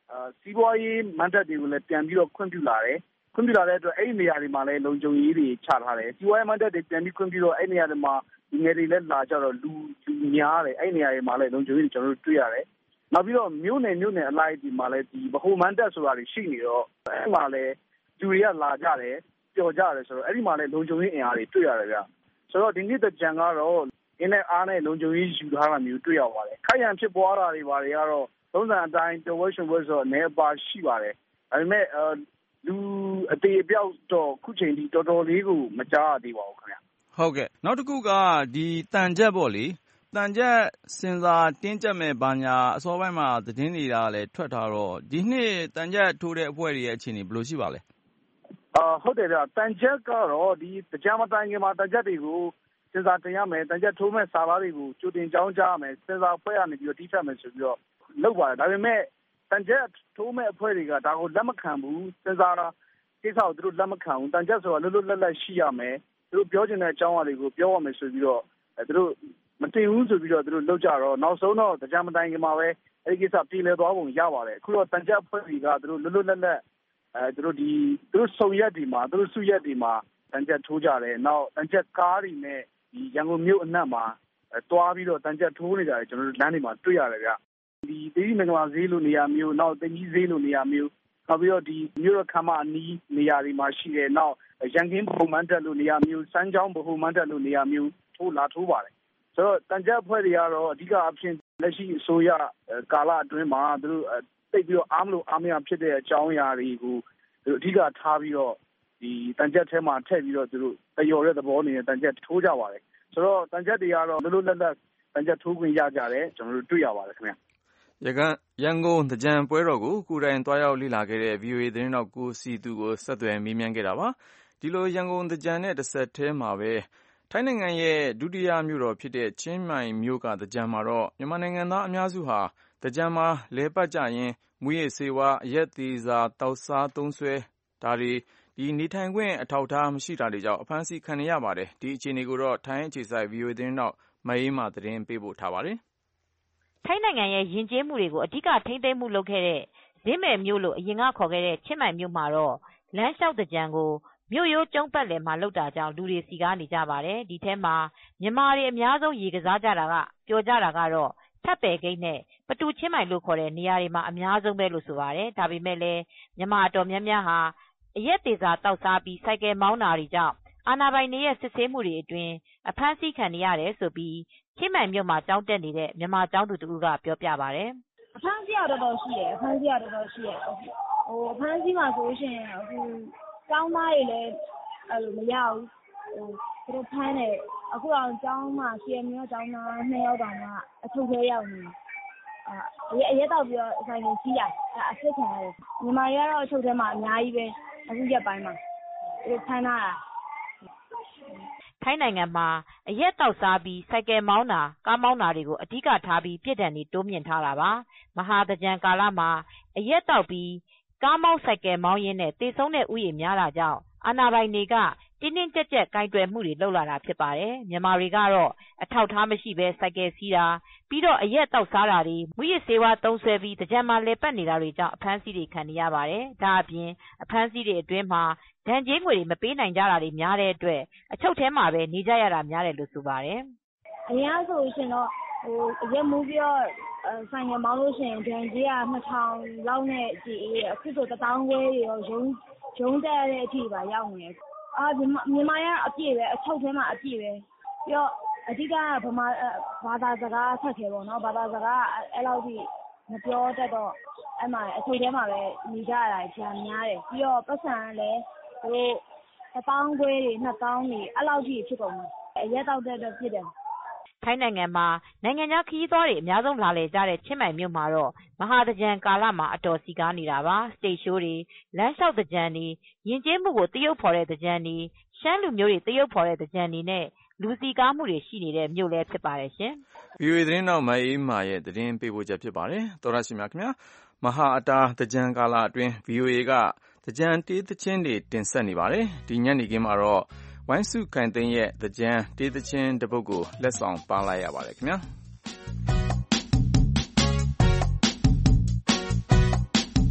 Speaker 9: စီးပွားရေးမန်တက်တွေကိုလည်းပြန်ပြီးတော့ခွင့်ပြုလာတယ်ခွင့်ပြုလာတဲ့အတွက်အဲ့ဒီနေရာတွေမှာလည်းလုံခြုံရေးတွေချထားတယ်စီးပွားရေးမန်တက်တွေပြန်ပြီးခွင့်ပြုတော့အဲ့ဒီနေရာတွေမှာဒီငယ်တွေလည်းလာကြတော့လူလူများတယ်အဲ့ဒီနေရာတွေမှာလည်းလုံခြုံရေးတွေကျွန်တော်တို့တွေ့ရတယ်နောက်ပြီးတော့မြို့နယ်မြို့နယ်အလိုက်ဒီမှာလည်းဒီဗဟိုမန်တက်ဆိုတာတွေရှိနေတော့အဲ့ဒီမှာလည်းလူတွေကလာကြတယ်ပျော်ကြတယ်ဆိုတော့အဲ့ဒီမှာလည်းလုံခြုံရေးအင်အားတွေတွေ့ရတယ်ဗျဆိုတော့ဒီနေ့တကြံကတော့အင်းနဲ့အားနဲ့လုံခြုံရေးယူထားတာမျိုးတွေ့ရပါတယ်ခိုင်ရန်ဖြစ်ပွားတာတွေဘာတွေကတော့သုံးစံအတိုင်းတဝဲရှင်ဝဲဆိုတော့အနေအပါရှိပါတယ်ဒါပေမဲ့လူအသေးအပြောက်တော့ခုချိန်ဒီတော်တော်လေးကိုမကြားရသေးပါဘူးခင်ဗျ
Speaker 2: ဟုတ်ကဲ့နောက်တစ်ခုကဒီတန်ကြက်ပေါ့လေတန်ကြက်စင်စာတင်းကြက်မဲ့ဘာညာအစောပိုင်းမှာသတင်းတွေကလည်းထွက်ထားတော့ဒီနှစ်တန်ကြက်ထိုးတဲ့အဖွဲ့တွေရဲ့အခြေအနေဘယ်လိုရှိပါလဲ
Speaker 9: အာဟုတ်တယ်ဗျတန်ကြက်ကတော့ဒီတရားမတိုင်ခင်မှာတန်ကြက်တွေကိုစင်စာတင်ရမယ်တန်ကြက်ထိုးမဲ့စာသားတွေကိုကြိုတင်ကြောင်းကြားရမယ်စင်စာဖွဲ့ရနေပြီးတော့တီးဖြတ်မယ်ဆိုပြီးတော့လုပ်ပါတယ်ဒါပေမဲ့တန်ကြက်ထိုးမဲ့အဖွဲ့တွေကဒါကိုလက်မခံဘူးစင်စာကိစ္စကိုသူတို့လက်မခံဘူးတန်ကြက်ဆိုတာလွတ်လွတ်လပ်လပ်ရှိရမယ်သူတို့ပြောချင်တဲ့အကြောင်းအရာတွေကိုပြောရမယ်ဆိုပြီးတော့သူတို့မတင်ဘူးဆိုပြီးတော့သူတို့လုပ်ကြတော့နောက်ဆုံးတော့တရားမတိုင်ခင်မှာပဲအဲ့ဒီကိစ္စပြည်လည်သွားပုံရပါတယ်အခုတော့တန်ကြက်အဖွဲ့တွေကသူတို့လွတ်လွတ်လပ်လပ်အဲသူတို့ဒီသူတို့စုံရက်ဒီမှာသူတို့စုရက်ဒီမှာတန်ကြက်ထိုးကြတယ်နောက်တန်ကြက်ကားတွေနဲ့ဒီရန်ကုန်မြို့အနှံ့မှာတွားပြီးတော့တန်ကြက်ထိုးနေတာကျွန်တော်တို့လမ်းတွေမှာတွေ့ရတယ်ဗျဒီဒေသမင်္ဂလာဈေးလိုနေရာမျိုးနောက်တင်ကြီးဈေးလိုနေရာမျိုးနောက်ပြီးတော့ဒီမြို့ရခမ်းမအနီးနေရာတွေမှာရှိတယ်နောက်ရန်ကင်းဘုံမန်းတက်လိုနေရာမျိုးစမ်းချောင်းဘုံမန်းတက်လိုနေရာမျိုးထိုးလာထိုးပါတယ်ဆိုတော့တန်ကြက်အဖွဲ့တွေကတော့အဓိကအဖြစ်လက်ရှိအစိုးရကာလအတွင်းမှာသူတို့တိတ်ပြီးတော့အားမလို့အားမရဖြစ်တဲ့အကြောင်းအရာတွေကိုသူအဓိကထားပြီးတော့ဒီတန်ကြက်ထဲမှာထည့်ပြီးတော့သူတို့တယော်တဲ့သဘောအနေနဲ့တန်ကြက်ထိုးကြပါတယ်ဆိုတော့တန်ကြက်တွေကတော့လွတ်လွတ်လပ်လပ်တန်ကြက်ထိုးခွင့်ရကြတယ်ကျွန်တော်တို့တွေ့ရပါတယ်ခင်ဗျ
Speaker 2: ရကန်ရန်ကုန်သကြံပွဲတော်ကိုကိုယ်တိုင်တွားရောက်လေ့လာခဲ့တဲ့ ဗွီအိုအေ သတင်းတောက်ကိုစီသူကိုဆက်သွယ်မေးမြန်းခဲ့တာပါဒီလိုရန်ကုန်သကြံနဲ့တစ်ဆက်တည်းမှာပဲထိုင်းနိုင်ငံရဲ့ဒုတိယမြို့တော်ဖြစ်တဲ့ချင်းမိုင်မြို့ကသကြံမှာတော့မြန်မာနိုင်ငံသားအများစုဟာသကြံမှာလဲပတ်ကြရင်မူရစ်ဆေးဝါးအရက်သေးစာတောက်စားသုံးဆွဲဒါတွေဒီနေထိုင်ခွင့်အထောက်အထားမရှိတာတွေကြောင့်အဖမ်းဆီးခံနေရပါတယ်ဒီအခြေအနေကိုတော့ထိုင်းအခြေစိုက် ဗွီအိုအေ သတင်းတောက်မအေးမာသတင်းပေးပို့ထားပါတယ်
Speaker 10: ထိုင်းနိုင်ငံရဲ့ယဉ်ကျေးမှုတွေကိုအဓိကထိန်းသိမ်းမှုလုပ်ခဲ့တဲ့ဇင်းမယ်မြို့လို့အရင်ကခေါ်ခဲ့တဲ့ချင်းမိုင်မြို့မှာတော့လမ်းလျှောက်သကြံကိုမြို့ရိုးကျုံးပတ်လည်မှာလုပ်တာကြောင့်လူတွေစီကားနေကြပါတယ်ဒီထဲမှာမြန်မာတွေအများဆုံးရေကစားကြတာကပျော်ကြတာကတော့ထပ်ပယ်ဂိတ်နဲ့ပတူချင်းမိုင်လို့ခေါ်တဲ့နေရာတွေမှာအများဆုံးပဲလို့ဆိုပါတယ်ဒါပေမဲ့လည်းမြန်မာအတော်များများဟာအရက်သေးစာတောက်စားပြီးစိုက်ကယ်မောင်းတာတွေကြောင့်အာဏာပိုင်တွေရဲ့စစ်ဆေးမှုတွေအတွင်းအဖမ်းဆီးခံနေရတယ်ဆိုပြီးချင်းမိုင်မြို့မှာကျောင်းတက်နေတဲ့မြန်မာကျောင်းသူတူကပြောပြပါတယ်
Speaker 11: အဖမ်းဆီးရတော့တော့ရှိတယ်အဖမ်းဆီးရတော့တော့ရှိတယ်ဟိုအဖမ်းဆီးမှာဆိုရှင်အခုကျောင်းသားတွေလည်းအဲ့လိုမရဘူးဟိုသူတို့ဖမ်းတယ်အခုတော့ကျောင်းမှာဆီအမျိုးကျောင်းသားနှစ်ယောက်တောင်မှအထုပ်ထဲရောက်နေအဲအရက်တော့ပြီးတော့ဆိုင်ကိုကြီးရအစ်စ်ခံရတယ်မြန်မာတွေကတော့အထုပ်ထဲမှာအများကြီးပဲအခုရက်ပိုင်းမှာသူဖမ်းတာ
Speaker 10: ထိုင်းနိုင်ငံမှာအရက်တောက်စားပြီးစိုက်ကယ်မောင်းတာကားမောင်းတာတွေကိုအဓိကထားပြီးပြစ်ဒဏ်တွေတိုးမြင့်ထားတာပါမဟာသကြံကာလမှာအရက်တောက်ပြီးကားမောင်းစိုက်ကယ်မောင်းရင်းနဲ့တေဆုံးတဲ့ဥယျာဉ်များတာကြောင့်အာဏာပိုင်တွေကတင်းတင်းကြပ်ကြပ်ကိုင်တွယ်မှုတွေလုပ်လာတာဖြစ်ပါတယ်မြန်မာတွေကတော့အထောက်ထားမရှိဘဲစိုက်ကယ်စီးတာပြီးတော့အရက်တောက်စားတာတွေမူရစ်ဆေးဝါးသုံးဆွဲပြီးသကြံမှာလဲပတ်နေတာတွေကြောင့်အဖမ်းဆီးတွေခံနေရပါတယ်ဒါအပြင်အဖမ်းဆီးတွေအတွင်းမှာဒဏ်ကြေးငွေတွေမပေးနိုင်ကြတာတွေများတဲ့အတွက်အချုပ်ထဲမှာပဲနေကြရတာများတယ်လို့ဆိုပါတယ်
Speaker 11: အရင်ဆိုရှင်တော့ဟိုအရက်မူးပြီးတော့ဆိုင်ငယ်မောင်းလို့ရှိရင်ဒဏ်ကြေးကနှစ်ထောင်လောက်နဲ့ကြည့်အခုဆိုတစ်တောင်းခွဲတွေရောရုံးရုံးတက်တဲ့အထိပါရောက်နေတယ်အာမြန်မာရအပြည့်ပဲအချုပ်ထဲမှာအပြည့်ပဲပြီးတော့အဓိကဗမာဘာသာစကားဆက်ခဲပေါ့နော်ဘာသာစကားအဲ့လောက်ထိမပြောတတ်တော့အဲ့မှာအချုပ်ထဲမှာပဲနေကြရတာကြာများတယ်ပြီးတော့ပတ်စံလည်းဟိုတစ်တောင်းခွဲတွေနှစ်တောင်းတွေအဲ့လောက်ထိဖြစ်ကုန်တယ်အရက်တောက်တဲ့အတွက်ဖြစ်တယ်
Speaker 10: ထိုင်းနိုင်ငံမှာနိုင်ငံခြားခရီးသွားတွေအများဆုံးလာလည်ကြတဲ့ချင်းမိုင်မြို့မှာတော့မဟာသကြံကာလမှာအတော်စီကားနေတာပါစတိတ်ရှိုးတွေလမ်းလျှောက်သကြံတွေယဉ်ကျေးမှုကိုတရုပ်ဖော်တဲ့သကြံတွေရှမ်းလူမျိုးတွေတရုပ်ဖော်တဲ့သကြံတွေနဲ့လူစီကားမှုတွေရှိနေတဲ့မြို့လည်းဖြစ်ပါတယ်ရှင်
Speaker 2: ဗွီအိုအေ သတင်းတောက်မအေးမာရဲ့သတင်းပေးပို့ချက်ဖြစ်ပါတယ်သောရရှိမြခင်ဗျာမဟာအတာသကြံကာလအတွင်း ဗွီအိုအေ ကသကြံတေးသချင်းတွေတင်ဆက်နေပါတယ်ဒီညနေခင်းမှာတော့ဝိုင်းစုခိုင်သိန်းရဲ့သကြံတေးသချင်းတစ်ပုဒ်ကိုလက်ဆောင်ပါလိုက်ရပါတယ်ခင်ဗျာ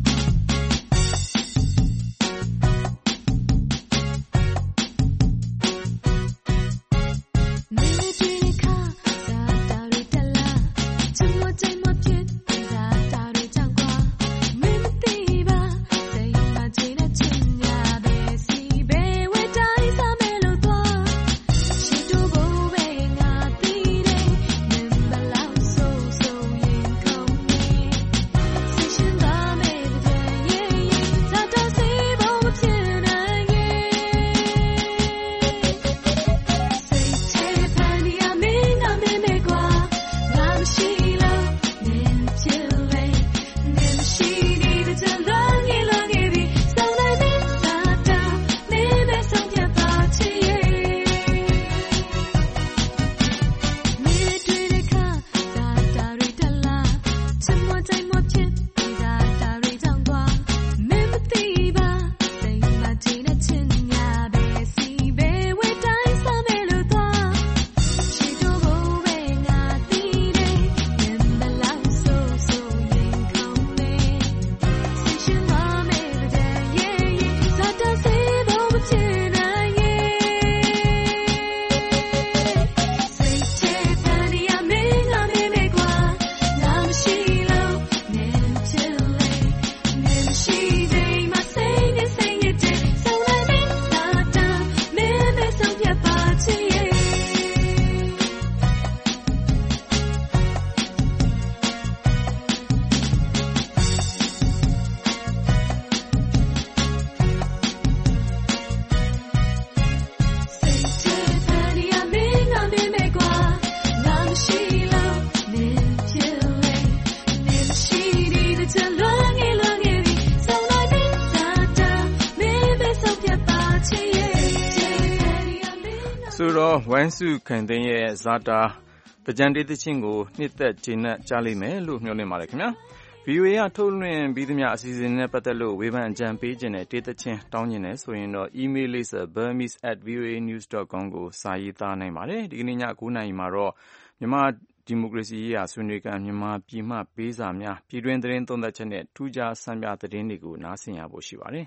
Speaker 2: ဆိုတော့ဝိုင်းစုခံတဲ့ရဲ့ဇာတာတကြံတေးသချင်းကိုနှစ်သက်ကျေနပ်ကြားလိမ့်မယ်လို့မျှော်လင့်ပါတယ်ခင်ဗျာ ဗီအိုအေ ကထုတ်လွှင့်ပြီးသမျှအစီအစဉ်နဲ့ပတ်သက်လို့ဝေဖန်အကြံပေးခြင်းနဲ့တေးသချင်းတောင်းခြင်းနဲ့ဆိုရင်တော့ email လေးစာ burmese at voanews dot com ကိုစာရေးသားနိုင်ပါတယ်ဒီကနေ့ည၉နာရီမှာတော့မြန်မာဒီမိုကရေစီရေးရာဆွေးနွေးကမြန်မာပြည်မှပေးစာများပြည်တွင်းသတင်းသုံးသပ်ချက်နဲ့ထူးခြားဆန်းပြသတင်းတွေကိုနားဆင်ရဖို့ရှိပါတယ်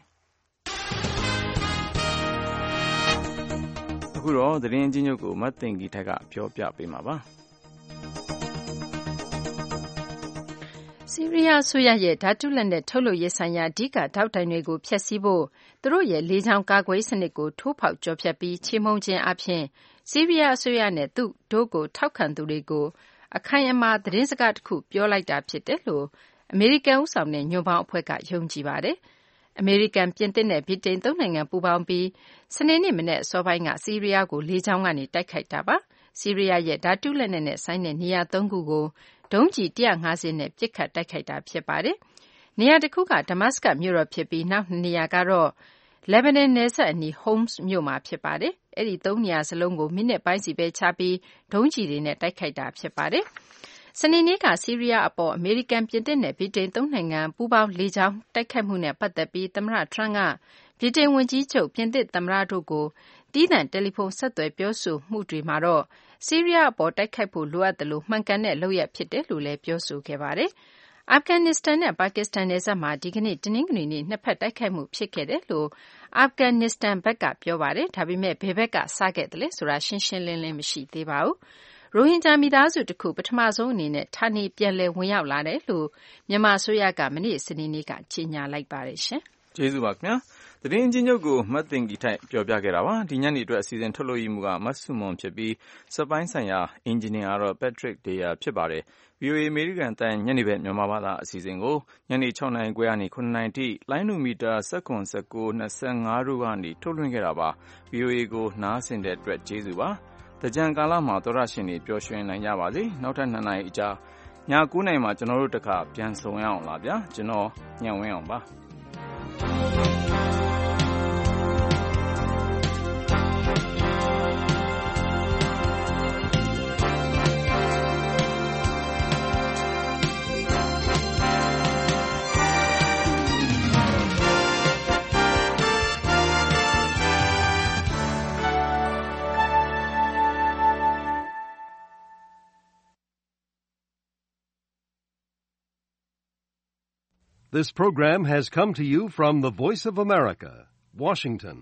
Speaker 2: အခုတော့သတင်းအချင်းချုပ်ကိုမတ်တင်ဂီထက်ကပြောပြပေးမှာပါ
Speaker 3: ဆီးရီးယားအစိုးရရဲ့ဓာတုလက်နက်ထုတ်လုပ်ရေးဆိုင်ရာအဓိကထောက်တိုင်တွေကိုဖျက်ဆီးဖို့သူတို့ရဲ့လေကြောင်းကာကွယ်စနစ်ကိုထိုးဖောက်ကျော်ဖြတ်ပြီးချေမှုန်းခြင်းအပြင်ဆီးရီးယားအစိုးရနဲ့သူတို့ကိုထောက်ခံသူတွေကိုအခိုင်အမာသတင်းစကားတစ်ခုပြောလိုက်တာဖြစ်တယ်လို့အမေရိကန်ဥဆောင်တဲ့ညွန့်ပေါင်းအဖွဲ့ကယုံကြည်ပါတယ်အမေရိကန်ပြင်သစ်နဲ့ဗြိတိန်သုံးနိုင်ငံပူးပေါင်းပြီးစနေနေ့မနေ့အစောပိုင်းကဆီးရီးယားကိုလေကြောင်းကနေတိုက်ခိုက်တာပါဆီးရီးယားရဲ့ဓာတုလက်နက်နဲ့ဆိုင်တဲ့နေရာသုံးခုကိုဒုံးကျည်one hundred fiftyနဲ့ပစ်ခတ်တိုက်ခိုက်တာဖြစ်ပါတယ်။နေရာတစ်ခုကဒမတ်စကတ်မြို့တော်ဖြစ်ပြီးနောက်နှစ်နေရာကတော့လက်ဘနွန်နယ်စပ်အနီး Homs မြို့မှာဖြစ်ပါတယ်။အဲ့ဒီသုံးနေရာစလုံးကိုမိနစ်ပိုင်းစီပဲခြားပြီးဒုံးကျည်တွေနဲ့တိုက်ခိုက်တာဖြစ်ပါတယ်။စနေနေ့ကဆီးရီးယားအပေါ်အမေရိကန်ပြင်သစ်နဲ့ဗြိတိန်သုံးနိုင်ငံပူးပေါင်းလေကြောင်းတိုက်ခိုက်မှုနဲ့ပတ်သက်ပြီးသမ္မတထရန့်ကဗြိတိန်ဝန်ကြီးချုပ်ပြင်သစ်သမ္မတတို့ကိုတီးသန့်တယ်လီဖုန်းဆက်သွယ်ပြောဆိုမှုတွေမှာတော့ဆီးရီးယားအပေါ်တိုက်ခိုက်ဖို့လိုအပ်တယ်လို့မှန်ကန်တဲ့လုပ်ရပ်ဖြစ်တယ်လို့လည်းပြောဆိုခဲ့ပါတယ်။အာဖဂန်နစ္စတန်နဲ့ပါကစ္စတန်နယ်စပ်မှာဒီကနေ့တနင်္ဂနွေနေ့နှစ်ဖက်တိုက်ခိုက်မှုဖြစ်ခဲ့တယ်လို့အာဖဂန်နစ္စတန်ဘက်ကပြောပါတယ်။ဒါပေမဲ့ဘယ်ဘက်ကစခဲ့တယ်လဲဆိုတာရှင်းရှင်းလင်းလင်းမရှိသေးပါဘူး။ရိုဟင်ဂျာမိသားစုတစ်ခုပထမဆုံးအနေနဲ့ဌာနေပြန်လည်ဝင်ရောက်လာတယ်လို့မြန်မာအစိုးရကမနေ့စနေနေ့ကကြေညာလိုက်ပါတယ်ရှင်
Speaker 2: ။ကျေးဇူးပါခင်ဗျာ။သတင်းအချင်းချုပ်ကိုမတ်တင်ဂီထိုက်ပြောပြခဲ့တာပါဒီညနေအတွက်အစီအစဉ်ထုတ်လို့ရမှုကမတ်ဆုမွန်ဖြစ်ပြီးစပိုင်းဆိုင်ရာအင်ဂျင်နီယာကတော့ Patrick Deya ဖြစ်ပါတယ် ဗီအိုအေ အမေရိကန်တန်ညနေဘက်မြန်မာဘာသာအစီအစဉ်ကိုညနေ၆နာရီခွဲကနေ၇နာရီထိလိုင်းနိုမီတာ၁၇ ၁၉ ၂၅တို့ကနေထုတ်လွှင့်ခဲ့တာပါ ဗီအိုအေ ကိုနားဆင်တဲ့အတွက်ကျေးဇူးပါတကြံကာလမှာသောရရှင်တွေပျော်ရွှင်နိုင်ကြပါစေနောက်ထပ်နှစ်နာရီအကြာည၉နာရီမှာကျွန်တော်တို့တခါပြန်ဆုံရအောင်လားဗျာကျွန်တော်ညံဝင်းအောင်ပါ
Speaker 12: This program has come to you from the Voice of America, Washington.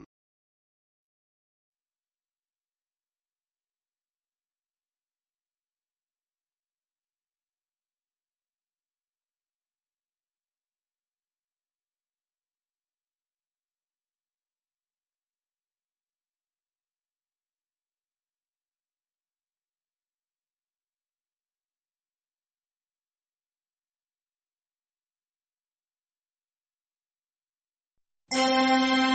Speaker 6: Thank you.